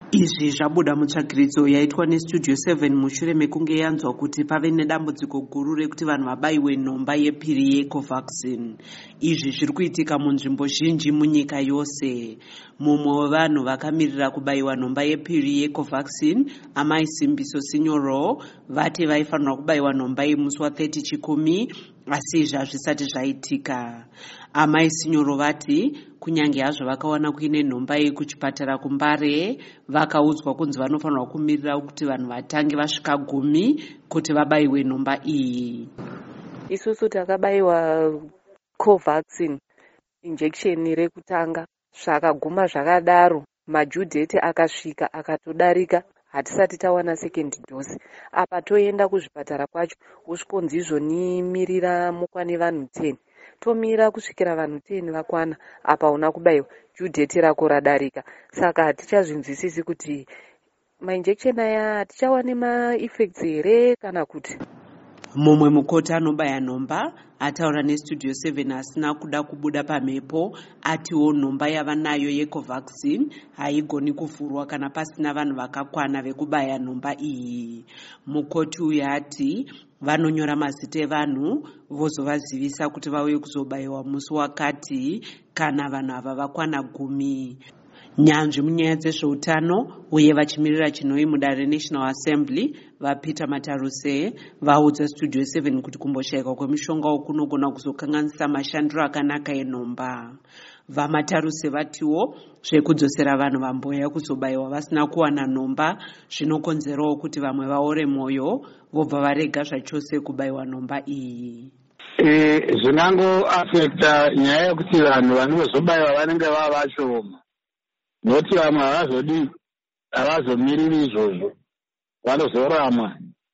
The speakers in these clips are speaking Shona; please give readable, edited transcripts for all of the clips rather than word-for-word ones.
Izvi zvabuda mutsvagiridzo yaitwa neStudio 7 mushure mekunge yanzwa kuti pave nedambudziko guru rekuti vanhu vabayiwe nhomba yepiri yeCovaxin. Izvi zviri kuitika munzvimbo zhinji munyika yose. Mumwe wevanhu vakamirira kubayiwa nhomba yepiri yeCovaxin, Amai Simbiso Sinyoro, vati vaifanirwa kubayiwa nhomba yemusi wa30 Chikumi, asi izvi hazvisati zvaitika. Amai Sinyoro vati kunyange hazvo vakawana kuine nhomba iyi kuchipatara kuMbare, vakaudzwa kunzi vanofanirwa kumirira kuti vanhu vatange vasvika 10 kuti vabayiwe nhomba iyi. Isusu takabayiwa Covaxin injection rekutanga, zvakaguma zvakadaro, majudheti akasvika akatodarika, hatisati tawana second dose. Apa toenda kuzvipatara kwacho usvikonzi izvonimirira mukwane vanhu 10. Tomira kusvikira vanhu 10 vakwana, apa una kubayiwa, judheti rako radarika. Saka hatichazvinzwisisi kuti mainjection aya hatichawane ma-effects here kana kuti. Mumwe mukoti anobaya nhomba ataura neStudio 7 asina kuda kubuda pamhepo, atiwo nhomba yavanayo yeCovaxin haigoni kuvhurwa kana pasina vanhu vakakwana vekubaya nhomba iyi. Mukoti uyu ati vanonyora mazita evanhu vozovazivisa kuti vauye kuzobayiwa musi wakati kana vanhu ava vakwana 10. Nyanzvi munyaya dzezveutano uye vachimirira chinoi mudare reNational Assembly vaPeter Mataruse vaudza Studio 7 kuti kumboshayikwa kwemishonga kunogona kuzokanganisa mashandiro akanaka enhomba. VaMataruse vatiwo zvekudzosera vanhu vamboya kuzobayiwa vasina kuwana nhomba zvinokonzerawo kuti vamwe vaore mwoyo vobva varega zvachose kubayiwa nhomba iyi. Zvinango afekta nyaya yekuti vanhu vanozobayiwa vanenge vava vashoma, noti vamwe havazomiriri izvozvo, vanozoramwa.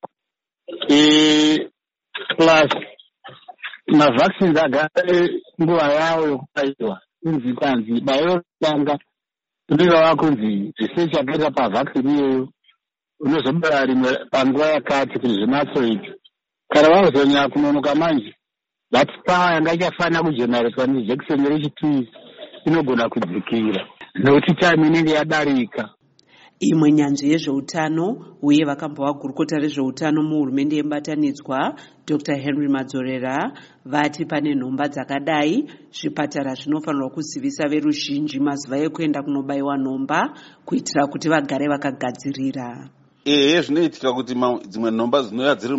Plus mavaccines agare nguva yavo yokubayiwa, kunzi kwanzi bayiwa kutanga unenge wakunzi research yakaita pavaccine iyoyo unozobaya rimwe panguva yakati kuti zvinatsoita. Kana vazonyanya kunonoka manje, that power yanga ichafanira kugeneratewa nejekiseni rechipiri inogona kudzikira nokuti time inenge yadarika. Imwe nyanzvi yezveutano uye vakambova gurukota rezveutano muhurumende yebatanidzwa Dr. Henry Madzorera vati pane nhomba dzakadai zvipatara zvinofanirwa kuzivisa veruzhinji mazuva ekuenda kunobayiwa nhomba kuitira kuti vagare vakagadzirira. Zvinoitika kuti dzimwe nhomba dzinouya dziri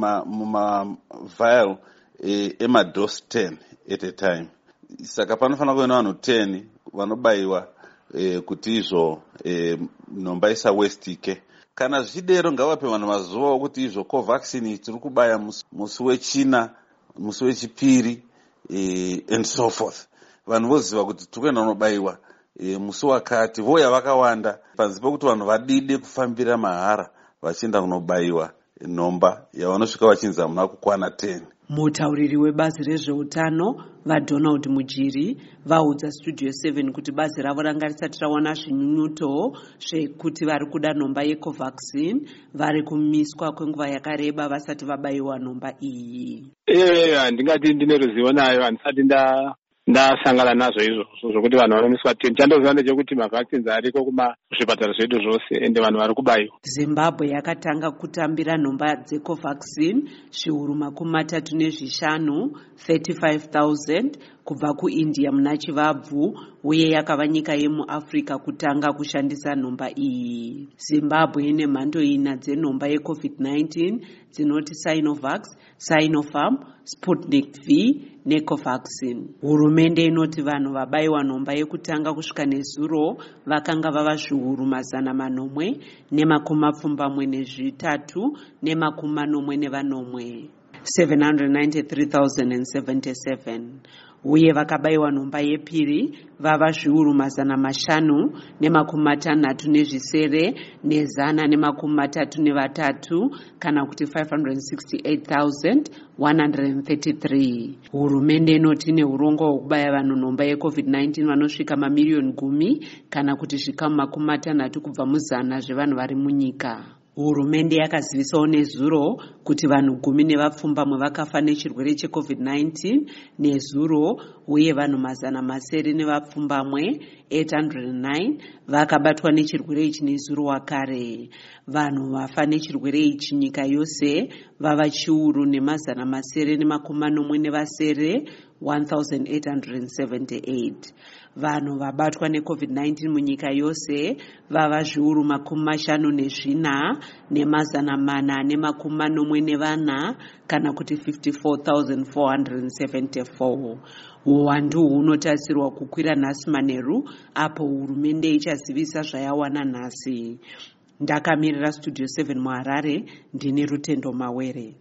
mumavhayal emadose 10 at a time. Saka panofanira kuva nevanhu 10 vanobayiwa kuti izvo nhomba isawestike. Kana zvichidero ngavape vanhu mazuva okuti izvo Covaxin tiri kubaya musi wechina, musi wechipiri and so forth. Vanhu voziva kuti tiri kuenda kunobayiwa musi wakati, voya vakawanda panzi pekuti vanhu vadide kufambira mahara vachienda kunobayiwa nhomba yavanosvika vachinzi hamuna kukwana 10. Mutauriri webazi rezveutano vaDonald Mujiri vaudza Studio 7 kuti bazi ravo ranga risati rawana zvinyunyuto zvekuti vari kuda nhomba yeCovaxin vari kumiswa kwenguva yakareba vasati vabayiwa nhomba iyi. Handingati ndine ruzivo nayo, handisati ndasangana nazvo izvo zvokuti vanhu vanomiswa 10. Chandoziva ndechekuti mavaccines ariko kuzvipatara zvedu zvose ende vanhu vari kubayiwa. Zimbabwe yakatanga kutambira nhomba dzeCovaxin zviuru 35 35,000 kubva kuIndia muna Chivabvu uye yakava nyika yemuAfrica kutanga kushandisa nhomba iyi. Zimbabwe ine mhando 4 dzenhomba yeCovid-19 dzinoti Sinovac, Sinopharm, Sputnik V neCovaxin. Hurumende inoti vanhu vabayiwa nhomba yekutanga kusvika nezuro vakanga vava zviuru 473 nemakumi 793,077 uye vakabayiwa nhomba yepiri vava zviuru 563 133 kana kuti 568,133. Hurumende inoti ine urongwa hwekubaya vanhu nhomba yeCovid-19 vanosvika mamiliyoni 10 kana kuti zvikamu 60 kubva muzana zvevanhu vari munyika. Hurumende yakazivisawo nezuro kuti vanhu 17 vakafa nechirwere cheCovid-19 nezuro, uye vanhu 809 vakabatwa nechirwere ichi nezuro wakare. Vanhu vafa nechirwere ichi nyika yose vava chiuru ne847 1878. Vanhu vabatwa neCovid-19 munyika yose vava zviuru 54 ne444 kana kuti 54,474. Uwandu hunotarisirwa kukwira nhasi manheru apo hurumende ichazivisa zvayawana nhasi. Ndakamirira Studio 7 muHarare, ndine Rutendo Mawere.